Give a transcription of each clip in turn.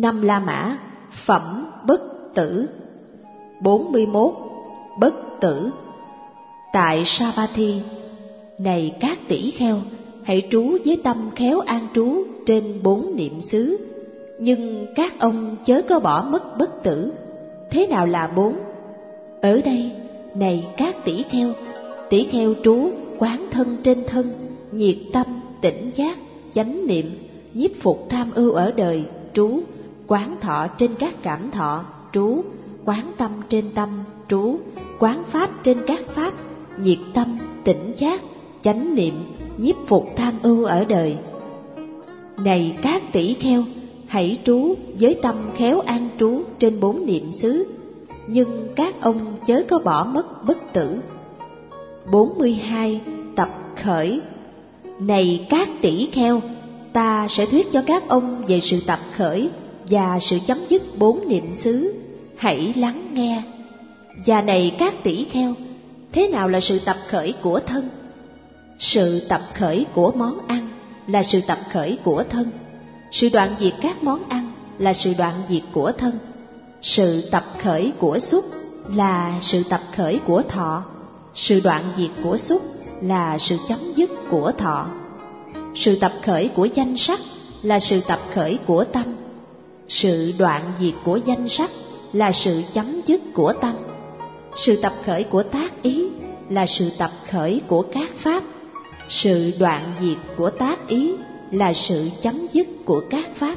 Năm La Mã, phẩm bất tử. 41. Bất tử. Tại Savatthi, này các tỷ kheo, hãy trú với tâm khéo an trú trên 4 niệm xứ, nhưng các ông chớ có bỏ mất bất tử. Thế nào là 4? Ở đây, này các tỷ kheo trú quán thân trên thân, nhiệt tâm, tỉnh giác, chánh niệm, nhiếp phục tham ưu ở đời, trú, quán thọ trên các cảm thọ, trú, quán tâm trên tâm, trú, quán pháp trên các pháp, nhiệt tâm, tỉnh giác, chánh niệm, nhiếp phục tham ưu ở đời. Này các tỷ kheo, hãy trú với tâm khéo an trú trên 4 niệm xứ, nhưng các ông chớ có bỏ mất bất tử. 42. Tập khởi. Này các tỷ kheo, ta sẽ thuyết cho các ông về sự tập khởi và sự chấm dứt 4 niệm xứ. Hãy lắng nghe. Và này các tỷ kheo, thế nào là sự tập khởi của thân? Sự tập khởi của món ăn là sự tập khởi của thân. Sự đoạn diệt các món ăn là sự đoạn diệt của thân. Sự tập khởi của xúc là sự tập khởi của thọ. Sự đoạn diệt của xúc là sự chấm dứt của thọ. Sự tập khởi của danh sắc là sự tập khởi của tâm. Sự đoạn diệt của danh sắc là sự chấm dứt của tâm. Sự tập khởi của tác ý là sự tập khởi của các pháp. Sự đoạn diệt của tác ý là sự chấm dứt của các pháp.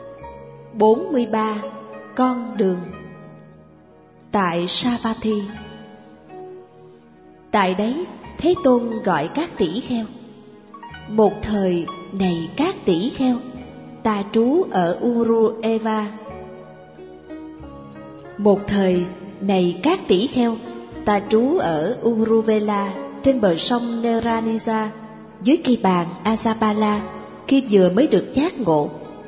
43. Con đường. Tại Savatthi, tại đấy Thế Tôn gọi các tỷ kheo. Một thời, này các tỷ kheo, ta trú ở Urueva. Một thời, này các tỷ kheo, ta trú ở Uruvela trên bờ sông Neranisa, dưới cây bàn Asapala, khi vừa mới được giác ngộ.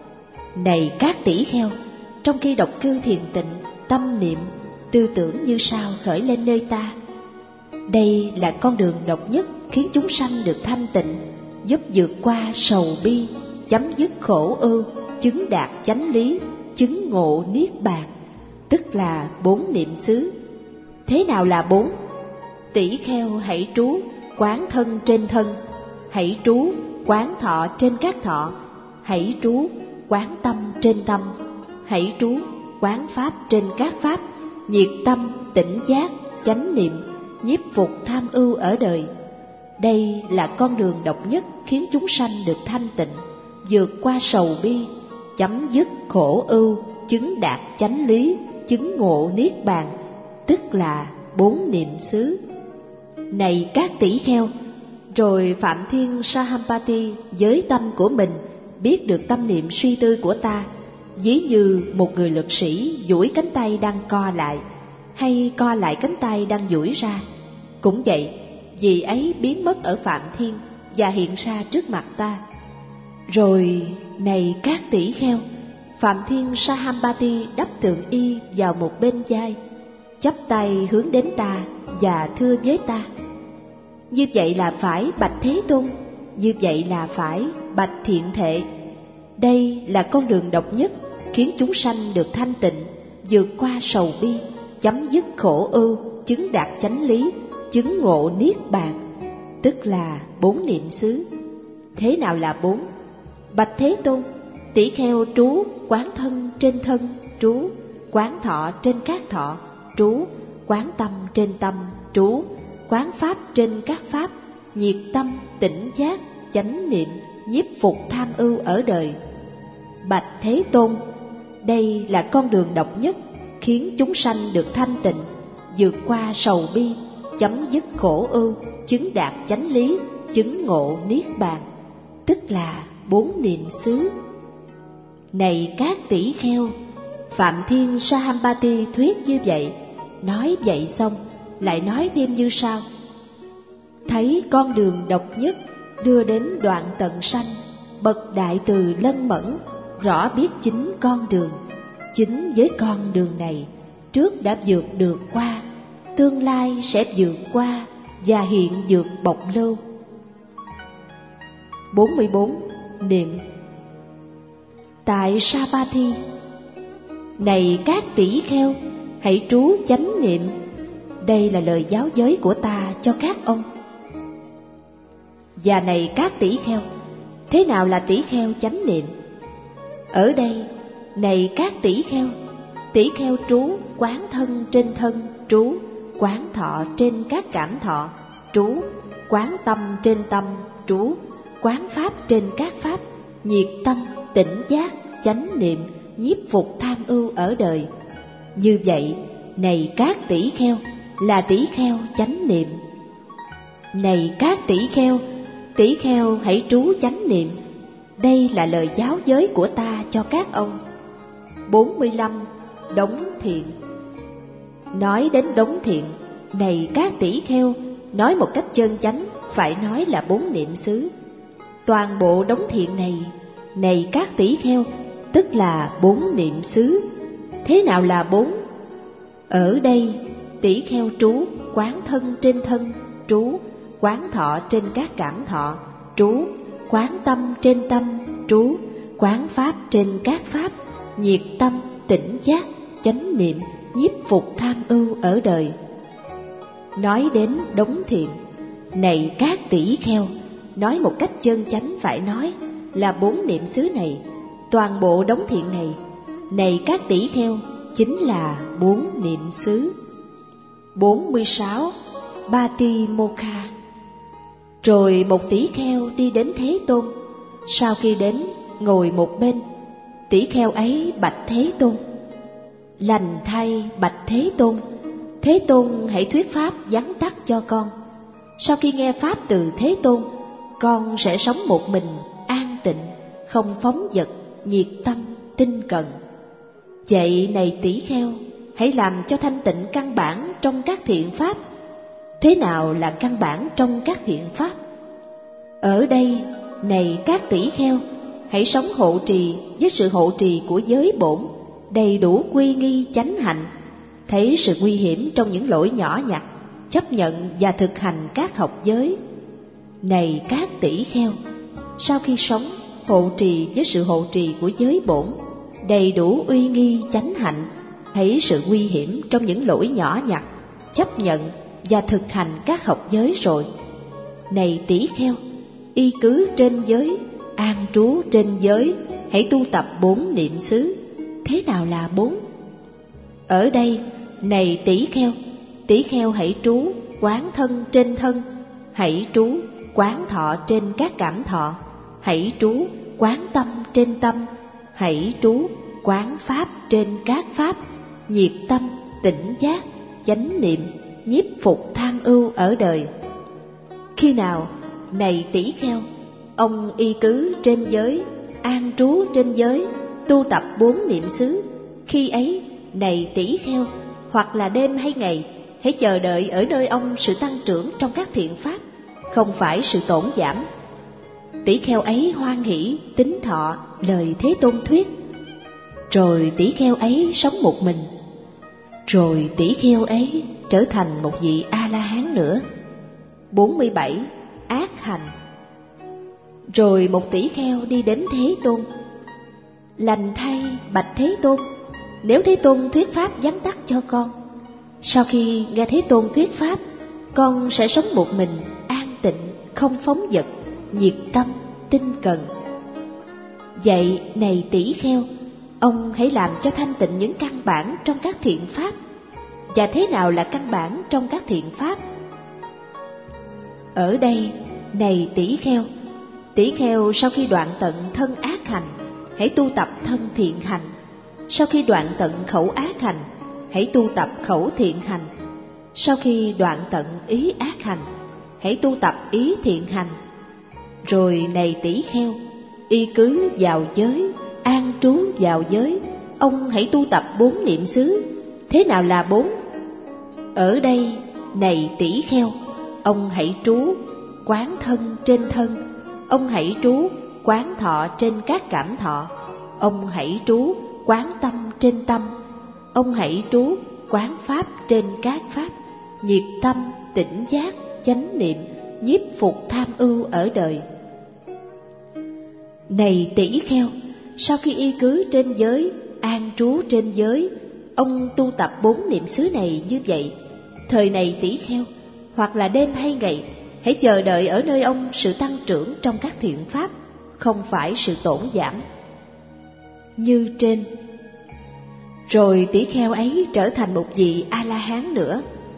Này các tỷ kheo, trong khi độc cư thiền tịnh, tâm niệm, tư tưởng như sao khởi lên nơi ta. Đây là con đường độc nhất khiến chúng sanh được thanh tịnh, giúp vượt qua sầu bi, chấm dứt khổ ưu, chứng đạt chánh lý, chứng ngộ niết bàn, tức là 4 niệm xứ. Thế nào là 4? Tỷ kheo hãy trú quán thân trên thân, hãy trú quán thọ trên các thọ, hãy trú quán tâm trên tâm, hãy trú quán pháp trên các pháp, nhiệt tâm, tỉnh giác, chánh niệm, nhiếp phục tham ưu ở đời. Đây là con đường độc nhất khiến chúng sanh được thanh tịnh, vượt qua sầu bi, chấm dứt khổ ưu, chứng đạt chánh lý, chứng ngộ niết bàn, tức là 4 niệm xứ. Này các tỷ kheo, rồi Phạm Thiên Sahampati với tâm của mình biết được tâm niệm suy tư của ta, ví như một người lực sĩ duỗi cánh tay đang co lại, hay co lại cánh tay đang duỗi ra. Cũng vậy, vị ấy biến mất ở Phạm Thiên và hiện ra trước mặt ta. Rồi, này các tỷ kheo, Phạm Thiên Sahampati đắp tượng y vào một bên vai, chắp tay hướng đến ta và thưa với ta: như vậy là phải, bạch Thế Tôn, như vậy là phải, bạch Thiện Thệ. Đây là con đường độc nhất khiến chúng sanh được thanh tịnh, vượt qua sầu bi, chấm dứt khổ ưu, chứng đạt chánh lý, chứng ngộ niết bàn, tức là 4 niệm xứ. Thế nào là 4? Bạch Thế Tôn, tỷ kheo trú quán thân trên thân, trú quán thọ trên các thọ, trú quán tâm trên tâm, trú quán pháp trên các pháp, nhiệt tâm, tỉnh giác, chánh niệm, nhiếp phục tham ưu ở đời. Bạch Thế Tôn, đây là con đường độc nhất khiến chúng sanh được thanh tịnh, vượt qua sầu bi, chấm dứt khổ ưu, chứng đạt chánh lý, chứng ngộ niết bàn, tức là 4 niệm xứ. Này các tỷ kheo, Phạm Thiên Sahampati thuyết như vậy, nói vậy xong lại nói thêm như sau: thấy con đường độc nhất đưa đến đoạn tận sanh, bậc đại từ lân mẫn, rõ biết chính con đường. Chính với con đường này, trước đã vượt được qua, tương lai sẽ vượt qua và hiện vượt bộc lưu. 44. Niệm. Tại Savatthi, Này các tỷ kheo, hãy trú chánh niệm. Đây là lời giáo giới của ta cho các ông. Và này các tỷ kheo, thế nào là tỷ kheo chánh niệm? Ở đây, này các tỷ kheo trú quán thân trên thân, trú quán thọ trên các cảm thọ, trú quán tâm trên tâm, trú quán pháp trên các pháp, nhiệt tâm, tỉnh giác, chánh niệm, nhiếp phục tham ưu ở đời. Như vậy, này các tỷ kheo, là tỷ kheo chánh niệm. Này các tỷ kheo hãy trú chánh niệm. Đây là lời giáo giới của ta cho các ông. 45. Đống thiện. Nói đến đống thiện, này các tỷ kheo, nói một cách chân chánh, phải nói là 4 niệm xứ. Toàn bộ đống thiện này, này các tỷ kheo, tức là 4 niệm xứ. Thế nào là 4? Ở đây, tỷ kheo trú quán thân trên thân, trú quán thọ trên các cảm thọ, trú quán tâm trên tâm, trú quán pháp trên các pháp, nhiệt tâm, tỉnh giác, chánh niệm, nhiếp phục tham ưu ở đời. Nói đến đống thiện, này các tỷ kheo, nói một cách chân chánh phải nói là 4 niệm xứ này. Toàn bộ đống thiện này, này các tỷ kheo, chính là 4 niệm xứ. 46. Batimokha. Rồi một tỷ kheo đi đến Thế Tôn. Sau khi đến, ngồi một bên. Tỷ kheo ấy bạch Thế Tôn: Lành thay bạch Thế Tôn, Thế Tôn hãy thuyết pháp vắn tắt cho con. Sau khi nghe pháp từ Thế Tôn, con sẽ sống một mình, an tịnh, không phóng dật, nhiệt tâm, tinh cần. Vậy này tỷ kheo, hãy làm cho thanh tịnh căn bản trong các thiện pháp. Thế nào là căn bản trong các thiện pháp? Ở đây, này các tỷ kheo, hãy sống hộ trì với sự hộ trì của giới bổn, đầy đủ quy nghi chánh hạnh, thấy sự nguy hiểm trong những lỗi nhỏ nhặt, chấp nhận và thực hành các học giới. Này các tỷ kheo, sau khi sống hộ trì với sự hộ trì của giới bổn, đầy đủ uy nghi chánh hạnh, thấy sự nguy hiểm trong những lỗi nhỏ nhặt, chấp nhận và thực hành các học giới rồi. Này tỷ kheo, y cứ trên giới, an trú trên giới, hãy tu tập 4 niệm xứ. Thế nào là 4? Ở đây, này tỷ kheo hãy trú quán thân trên thân, hãy trú quán thọ trên các cảm thọ, hãy trú quán tâm trên tâm, hãy trú quán pháp trên các pháp, nhiệt tâm, tỉnh giác, chánh niệm, nhiếp phục tham ưu ở đời. Khi nào, này tỷ kheo, ông y cứ trên giới, an trú trên giới, tu tập 4 niệm xứ, khi ấy, này tỷ kheo, hoặc là đêm hay ngày, hãy chờ đợi ở nơi ông sự tăng trưởng trong các thiện pháp, không phải sự tổn giảm. Tỷ kheo ấy hoan hỷ tín thọ lời Thế Tôn thuyết. Rồi tỷ kheo ấy sống một mình. Rồi tỷ kheo ấy trở thành một vị A-la-hán nữa. 47. Ác hành. Rồi một tỷ kheo đi đến Thế Tôn. Lành thay bạch Thế Tôn, nếu Thế Tôn thuyết pháp vắn tắt cho con. Sau khi nghe Thế Tôn thuyết pháp, con sẽ sống một mình, an tịnh, không phóng dật, nhiệt tâm, tinh cần. Vậy này tỷ kheo, ông hãy làm cho thanh tịnh những căn bản trong các thiện pháp. Và thế nào là căn bản trong các thiện pháp? Ở đây, này tỷ kheo sau khi đoạn tận thân ác hành, hãy tu tập thân thiện hành. Sau khi đoạn tận khẩu ác hành, hãy tu tập khẩu thiện hành. Sau khi đoạn tận ý ác hành, hãy tu tập ý thiện hành. Rồi này tỷ kheo, y cứ vào giới, an trú vào giới, ông hãy tu tập 4 niệm xứ. Thế nào là 4? Ở đây, này tỷ kheo, ông hãy trú quán thân trên thân, ông hãy trú quán thọ trên các cảm thọ, ông hãy trú quán tâm trên tâm, ông hãy trú quán pháp trên các pháp, nhiệt tâm, tỉnh giác, chánh niệm, nhiếp phục tham ưu ở đời. Này tỷ kheo, sau khi y cứ trên giới, an trú trên giới, ông tu tập 4 niệm xứ này như vậy. Thời này tỷ kheo, hoặc là đêm hay ngày, hãy chờ đợi ở nơi ông sự tăng trưởng trong các thiện pháp, không phải sự tổn giảm. Như trên. Rồi tỷ kheo ấy trở thành một vị A-la-hán nữa.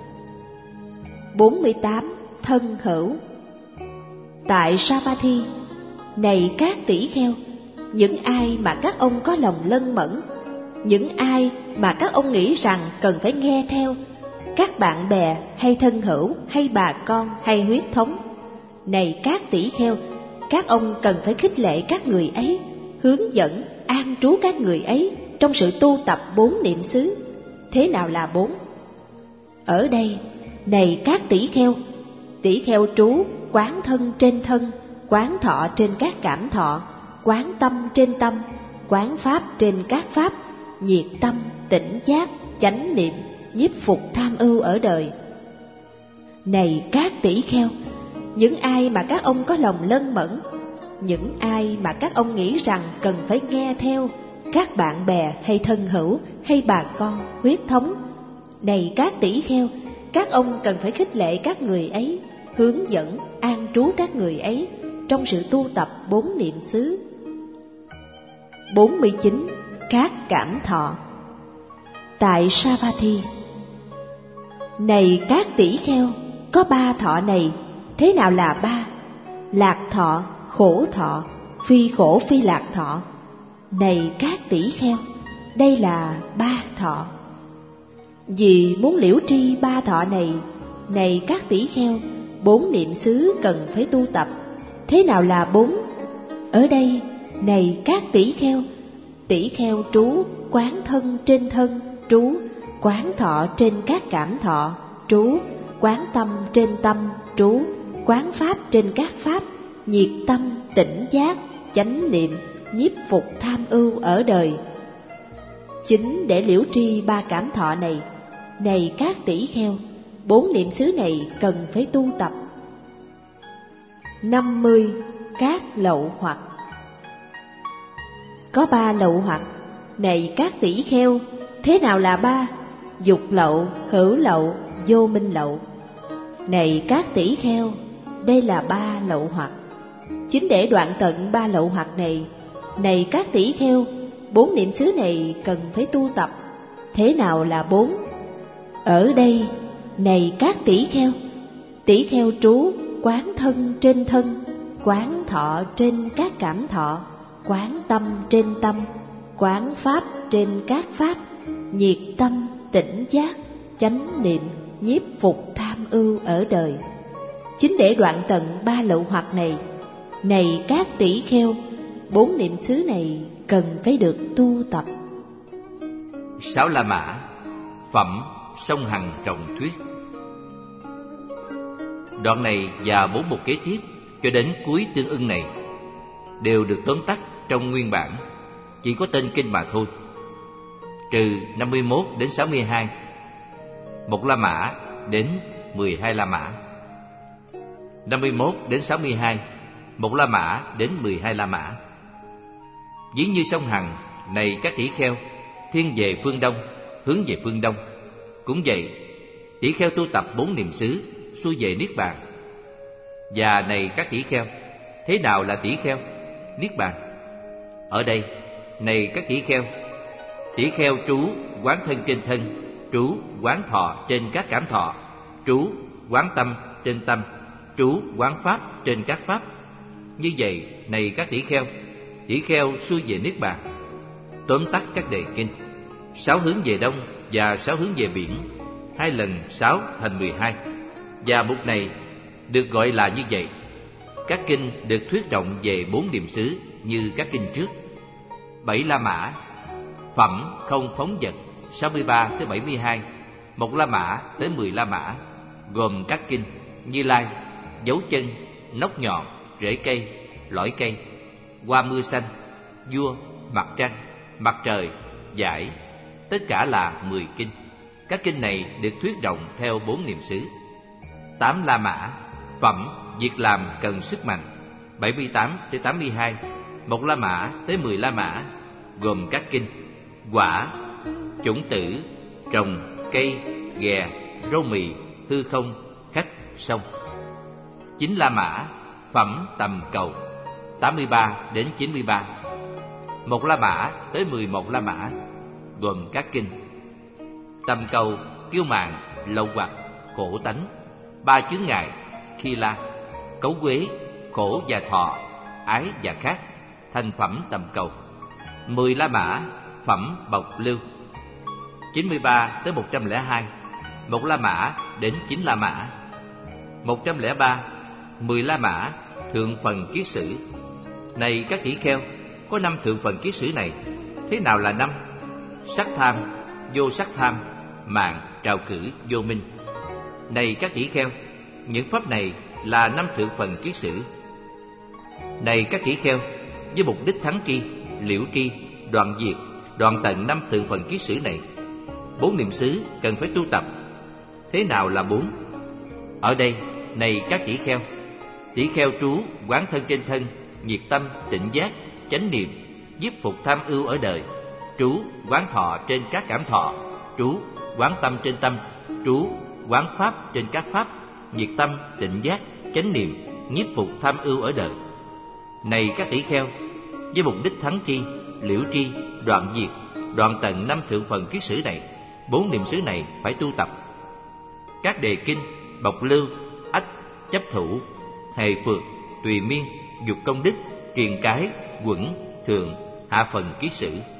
48. Thân hữu. Tại Savatthi, này các tỷ kheo, những ai mà các ông có lòng lân mẫn, những ai mà các ông nghĩ rằng cần phải nghe theo, các bạn bè hay thân hữu hay bà con hay huyết thống, này các tỷ kheo, các ông cần phải khích lệ các người ấy, hướng dẫn, an trú các người ấy trong sự tu tập 4 niệm xứ. Thế nào là 4? Ở đây, này các tỷ kheo trú quán thân trên thân, quán thọ trên các cảm thọ, quán tâm trên tâm, quán pháp trên các pháp, nhiệt tâm, tỉnh giác, chánh niệm, nhiếp phục tham ưu ở đời. Này các tỷ kheo, những ai mà các ông có lòng lân mẫn, những ai mà các ông nghĩ rằng cần phải nghe theo, các bạn bè hay thân hữu hay bà con, huyết thống, này các tỷ kheo, các ông cần phải khích lệ các người ấy, hướng dẫn, an trú các người ấy trong sự tu tập 4 niệm xứ. 49. Các cảm thọ. Tại Savatthi, này các tỷ kheo, có 3 thọ này. Thế nào là 3? Lạc thọ, khổ thọ, phi khổ phi lạc thọ. Này các tỷ kheo, đây là 3 thọ. Vì muốn liễu tri 3 thọ này, này các tỷ kheo, 4 niệm xứ cần phải tu tập. Thế nào là 4? Ở đây, này các tỷ kheo trú quán thân trên thân, trú quán thọ trên các cảm thọ, trú quán tâm trên tâm, trú quán pháp trên các pháp, nhiệt tâm, tỉnh giác, chánh niệm, nhiếp phục tham ưu ở đời. Chính để liễu tri 3 cảm thọ này, này các tỷ kheo, 4 niệm xứ này cần phải tu tập. 50. Các lậu hoặc. Có 3 lậu hoặc. Này các tỷ kheo, thế nào là 3? Dục lậu, hữu lậu, vô minh lậu. Này các tỷ kheo, đây là 3 lậu hoặc. Chính để đoạn tận 3 lậu hoặc này, này các tỷ kheo, 4 niệm xứ này cần phải tu tập. Thế nào là 4? Ở đây, này các tỷ kheo trú quán thân trên thân, quán thọ trên các cảm thọ, quán tâm trên tâm, quán pháp trên các pháp, nhiệt tâm, tỉnh giác, chánh niệm, nhiếp phục tham ưu ở đời. Chính để đoạn tận 3 lậu hoặc này, này các tỷ kheo, 4 niệm xứ này cần phải được tu tập. 6 La Mã. Phẩm Song Hằng Trọng Thuyết. Đoạn này và 4 mục kế tiếp cho đến cuối tương ưng này đều được tóm tắt trong nguyên bản, chỉ có tên kinh mà thôi, trừ 51 đến 62, 1 La Mã đến 12 La Mã. 51 đến 62, 1 La Mã đến 12 La Mã. Ví như sông Hằng, này các tỷ kheo, thiên về phương đông, hướng về phương đông. Cũng vậy, tỷ kheo tu tập 4 niệm xứ, xuôi về Niết Bàn. Và này các tỷ kheo, thế nào là tỷ kheo? Niết Bàn. Ở đây, này các tỷ kheo trú quán thân trên thân, trú quán thọ trên các cảm thọ, trú quán tâm trên tâm, trú quán pháp trên các pháp. Như vậy, này các tỷ kheo xuôi về Niết Bàn. Tóm tắt các đề kinh: 6 hướng về đông và 6 hướng về biển, 2 lần 6 thành 12. Và mục này được gọi là như vậy. Các kinh được thuyết rộng về 4 niệm xứ như các kinh trước. 7 La Mã. Phẩm không phóng dật 63 tới 72, 1 La Mã tới 10 La Mã, gồm các kinh Như Lai, Dấu chân, Nóc nhọn, Rễ cây, Lõi cây, Hoa mưa xanh, Vua, Mặt trăng, Mặt trời, Giải. Tất cả là 10 kinh. Các kinh này được thuyết rộng theo 4 niệm xứ. 8 La Mã. Phẩm việc làm cần sức mạnh 78 tới 82, 1 La Mã tới 10 La Mã, gồm các kinh quả, chủng tử, trồng, cây, ghè, rau mì, hư không, khách, sông. 9 La Mã, phẩm tầm cầu, 83 đến 93. 1 La Mã tới 11 La Mã, gồm các kinh. Tầm cầu, kiêu mạn, lậu hoặc, khổ tánh, 3 chướng ngại, khi la, cấu quế, khổ và thọ, ái và khác, thành phẩm tầm cầu. 10 La Mã, phẩm bộc lưu, 93 tới 102. 1 La Mã đến 9 La Mã. 103, 10 La Mã, thượng phần kiết sử. Này các tỷ kheo, có 5 thượng phần kiết sử này. Thế nào là 5? Sắc tham, vô sắc tham, mạng, trào cử, vô minh. Này các tỷ kheo, những pháp này là 5 thượng phần kiết sử. Này các tỷ kheo, với mục đích thắng tri, liễu tri, đoạn diệt, đoạn tận 5 thượng phần kiết sử này, 4 niệm xứ cần phải tu tập. Thế nào là 4? Ở đây, này các tỷ kheo trú quán thân trên thân, nhiệt tâm, tỉnh giác, chánh niệm, nhiếp phục tham ưu ở đời, trú quán thọ trên các cảm thọ, trú quán tâm trên tâm, trú quán pháp trên các pháp, nhiệt tâm, tỉnh giác, chánh niệm, nhiếp phục tham ưu ở đời. Này các tỷ kheo, với mục đích thắng tri, liễu tri, đoạn diệt, đoạn tận 5 thượng phần kiết sử này, 4 niệm xứ này phải tu tập. Các đề kinh, bộc lưu, ách, chấp thủ, hề phược, tùy miên, dục công đức, triền cái, quẩn, thường, hạ phần kiết sử.